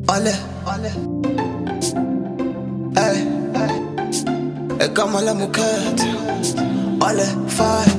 Ole, ey, egama lami ukhetha. Ole, fire,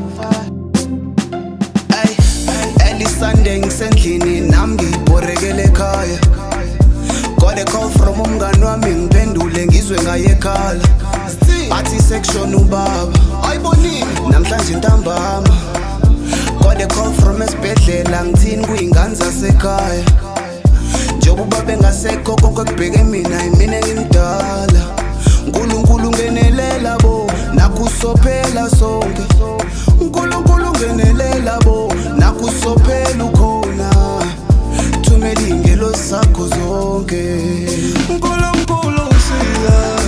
ey, early Sunday ngisendlini nami ngibhorekele ekhaya. Got a call from umngani wami ngiphendule ngizwe ngaye ekhala. Athi section ubaba, ayibonini namhlanje ntambama. Got a call from esibhedlela ngithini kuyingane zasekhaya. Njengoba bengasekho konke kubheke mina yimina engimdala. Nkulunkulu ngenelela bo nakusophela sonke. Nkulunkulu ngenelela bo nakusophela ukhona. Thumela ingelo zakho zonke. Nkulunkulu usiza.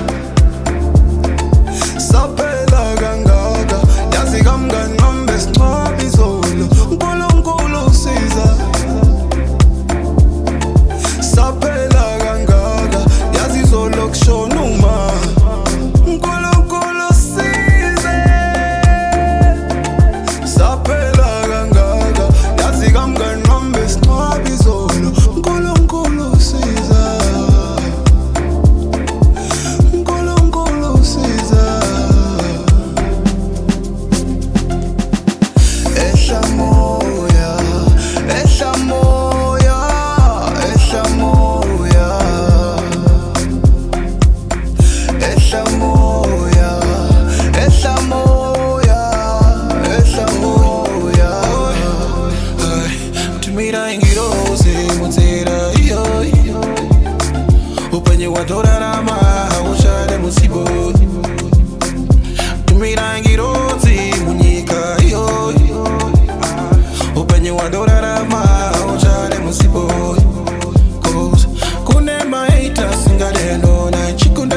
Saphela kangaka yazi kamngani wami besingcwaba izolo. Nkulunkulu usiza. Saphela kangaka yazi izolo kushona uma. Nkulunkulu usize. Saphela kangaka yazi kamngani wami besingcwaba izolo. Nkulunkulu usiza. Nkulunkulu usiza. Ehla moya, ehla moya, ehla moya. Ehla moya, ehla moya, ehla moya. Tumira ingiroze mutera iyo. Upenye watora rama ushare musibo. Tumira ingiroze munyika iyo. Upenye watora rama ushare musibo. Cause kune maita singale no na chikunde.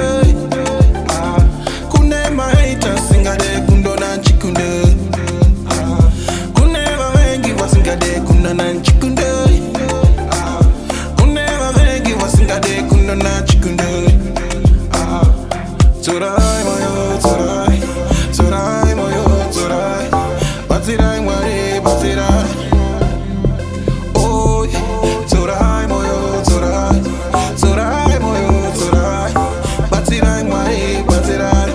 Kune maita singale kundo na chikunde. Kune mawengi wasingade kundo na chikunde. Kune mawengi wasingade kundo na chikunde. Torai moyo torai, torai moyo torai. Batirai mwari batirai. Oh, torai moyo torai, torai moyo torai. Batirai mwari batirai.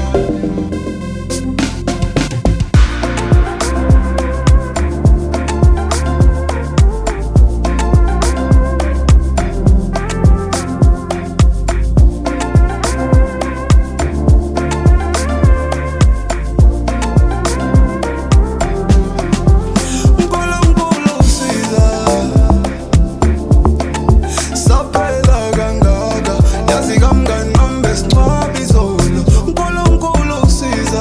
Nkulunkulu usiza. Saphela kangaka yazi kamngani wami besingcwaba izolo. Nkulunkulu usiza.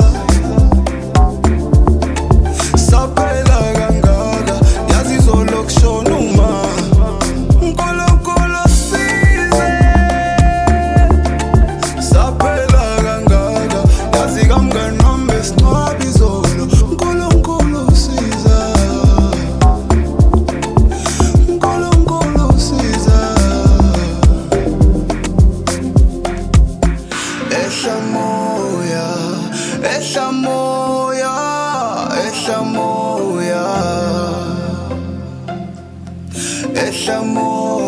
Saphela kangaka yazi izolo kushona uma. Nkulunkulu usize. Saphela kangaka yazi kamngani wami besingcwaba izolo. Nkulunkulu usiza. Nkulunkulu usiza. Ehla moya, ehla moya, ehla moya. Ehla moya.